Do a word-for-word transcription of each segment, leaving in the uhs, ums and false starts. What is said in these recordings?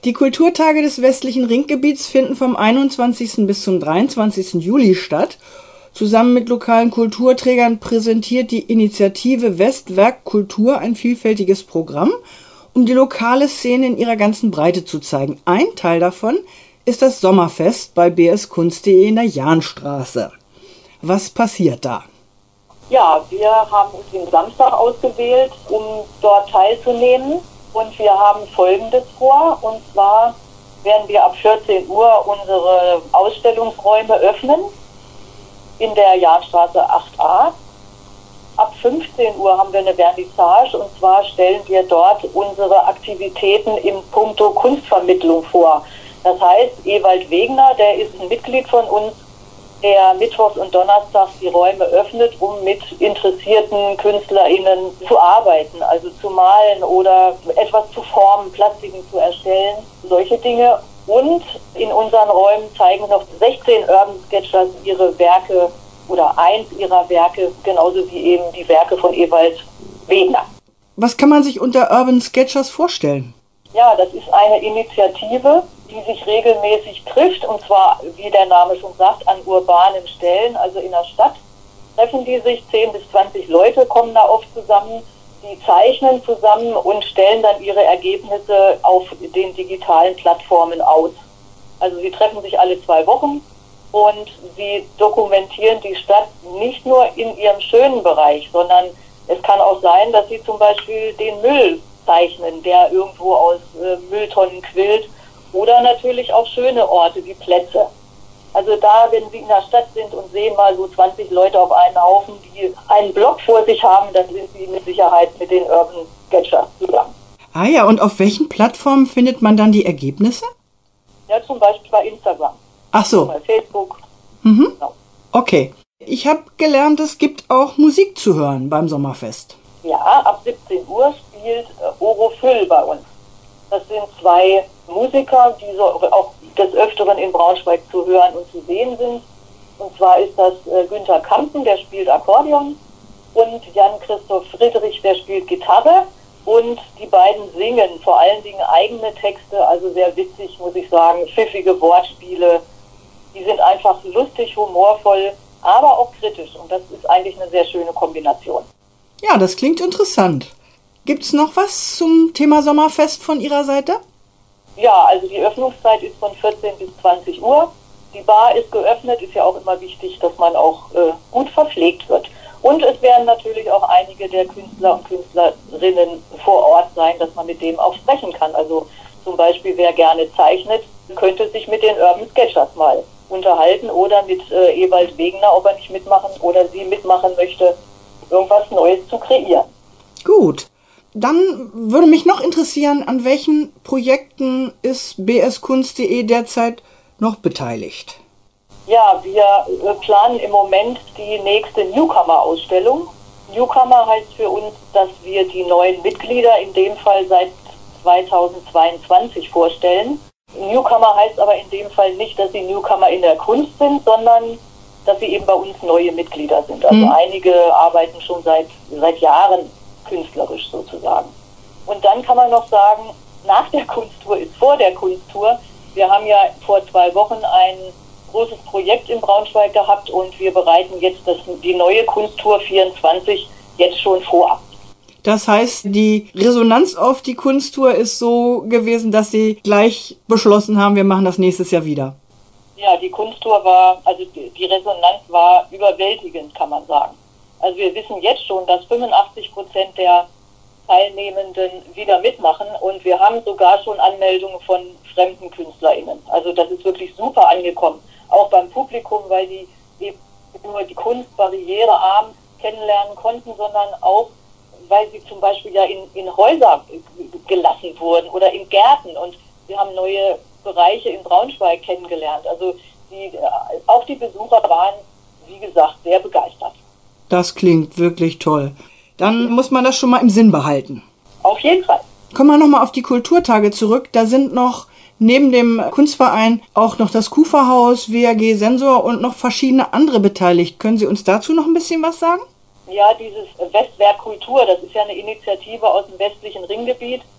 Die Kulturtage des westlichen Ringgebiets finden vom einundzwanzigsten bis zum dreiundzwanzigsten Juli statt. Zusammen mit lokalen Kulturträgern präsentiert die Initiative Westwerk Kultur ein vielfältiges Programm, um die lokale Szene in ihrer ganzen Breite zu zeigen. Ein Teil davon ist das Sommerfest bei b s kunst punkt de in der Jahnstraße. Was passiert da? Ja, wir haben uns den Samstag ausgewählt, um dort teilzunehmen. Und wir haben Folgendes vor. Und zwar werden wir ab vierzehn Uhr unsere Ausstellungsräume öffnen in der Jahnstraße acht a. Ab fünfzehn Uhr haben wir eine Vernissage, und zwar stellen wir dort unsere Aktivitäten im Punkto Kunstvermittlung vor. Das heißt, Ewald Wegner, der ist ein Mitglied von uns, der mittwochs und donnerstags die Räume öffnet, um mit interessierten KünstlerInnen zu arbeiten, also zu malen oder etwas zu formen, Plastiken zu erstellen, solche Dinge. Und in unseren Räumen zeigen noch sechzehn Urban Sketchers ihre Werke oder eins ihrer Werke, genauso wie eben die Werke von Ewald Wegner. Was kann man sich unter Urban Sketchers vorstellen? Ja, das ist eine Initiative, die sich regelmäßig trifft, und zwar, wie der Name schon sagt, an urbanen Stellen, also in der Stadt. Treffen die sich, zehn bis zwanzig Leute kommen da oft zusammen, die zeichnen zusammen und stellen dann ihre Ergebnisse auf den digitalen Plattformen aus. Also sie treffen sich alle zwei Wochen und sie dokumentieren die Stadt nicht nur in ihrem schönen Bereich, sondern es kann auch sein, dass sie zum Beispiel den Müll zeichnen, der irgendwo aus äh, Mülltonnen quillt, oder natürlich auch schöne Orte wie Plätze. Also da, wenn Sie in der Stadt sind und sehen mal so zwanzig Leute auf einen Haufen, die einen Block vor sich haben, dann sind Sie mit Sicherheit mit den Urban Sketchers zusammen. Ah ja, und auf welchen Plattformen findet man dann die Ergebnisse? Ja, zum Beispiel bei Instagram. Ach so. Bei Facebook. Mhm. Genau. Okay. Ich habe gelernt, es gibt auch Musik zu hören beim Sommerfest. Ja, ab siebzehn Uhr spielt äh, Orophil bei uns. Das sind zwei Musiker, die so auch des Öfteren in Braunschweig zu hören und zu sehen sind. Und zwar ist das äh, Günther Kampen, der spielt Akkordeon, und Jan-Christoph Friedrich, der spielt Gitarre. Und die beiden singen vor allen Dingen eigene Texte, also sehr witzig, muss ich sagen, pfiffige Wortspiele. Die sind einfach lustig, humorvoll, aber auch kritisch. Und das ist eigentlich eine sehr schöne Kombination. Ja, das klingt interessant. Gibt's noch was zum Thema Sommerfest von Ihrer Seite? Ja, also die Öffnungszeit ist von vierzehn bis zwanzig Uhr. Die Bar ist geöffnet, ist ja auch immer wichtig, dass man auch äh, gut verpflegt wird. Und es werden natürlich auch einige der Künstler und Künstlerinnen vor Ort sein, dass man mit dem auch sprechen kann. Also zum Beispiel, wer gerne zeichnet, könnte sich mit den Urban Sketchers mal unterhalten oder mit äh, Ewald Wegner, ob er nicht mitmachen oder sie mitmachen möchte, irgendwas Neues zu kreieren. Gut. Dann würde mich noch interessieren, an welchen Projekten ist b s kunst punkt de derzeit noch beteiligt? Ja, wir äh, planen im Moment die nächste Newcomer-Ausstellung. Newcomer heißt für uns, dass wir die neuen Mitglieder in dem Fall seit zweitausendzweiundzwanzig vorstellen. Newcomer heißt aber in dem Fall nicht, dass sie Newcomer in der Kunst sind, sondern dass sie eben bei uns neue Mitglieder sind. Also mhm. einige arbeiten schon seit, seit Jahren künstlerisch sozusagen. Und dann kann man noch sagen, nach der Kunsttour ist vor der Kunsttour. Wir haben ja vor zwei Wochen ein großes Projekt in Braunschweig gehabt und wir bereiten jetzt das, die neue Kunsttour vierundzwanzig jetzt schon vor. Das heißt, die Resonanz auf die Kunsttour ist so gewesen, dass Sie gleich beschlossen haben, wir machen das nächstes Jahr wieder. Ja, die Kunsttour war, also die Resonanz war überwältigend, kann man sagen. Also wir wissen jetzt schon, dass fünfundachtzig Prozent der Teilnehmenden wieder mitmachen und wir haben sogar schon Anmeldungen von fremden KünstlerInnen. Also das ist wirklich super angekommen. Auch beim Publikum, weil die eben nur die Kunst barrierearm kennenlernen konnten, sondern auch, weil sie zum Beispiel ja in, in Häuser gelassen wurden oder in Gärten, und wir haben neue Bereiche in Braunschweig kennengelernt. Also die, auch die Besucher waren, wie gesagt, sehr begeistert. Das klingt wirklich toll. Dann muss man das schon mal im Sinn behalten. Auf jeden Fall. Kommen wir nochmal auf die Kulturtage zurück. Da sind noch neben dem Kunstverein auch noch das Kuferhaus, W A G Sensor und noch verschiedene andere beteiligt. Können Sie uns dazu noch ein bisschen was sagen? Ja, dieses Westwerk Kultur, das ist ja eine Initiative aus dem westlichen Ringgebiet.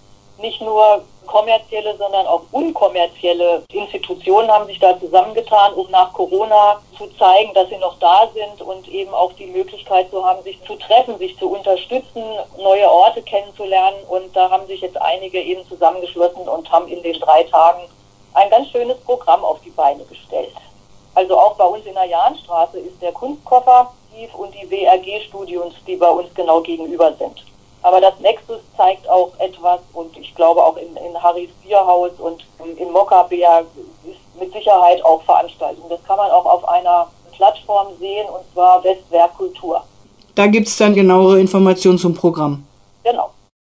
nicht nur kommerzielle, sondern auch unkommerzielle Institutionen haben sich da zusammengetan, um nach Corona zu zeigen, dass sie noch da sind und eben auch die Möglichkeit zu haben, sich zu treffen, sich zu unterstützen, neue Orte kennenzulernen. Und da haben sich jetzt einige eben zusammengeschlossen und haben in den drei Tagen ein ganz schönes Programm auf die Beine gestellt. Also auch bei uns in der Jahnstraße ist der Kunstkoffer und die W R G-Studios, die bei uns genau gegenüber sind. Aber das Nexus zeigt auch etwas und ich glaube auch in, in Harrys Bierhaus und in Mokka-Bär ist mit Sicherheit auch Veranstaltung. Das kann man auch auf einer Plattform sehen und zwar Westwerk Kultur. Da gibt es dann genauere Informationen zum Programm. Genau.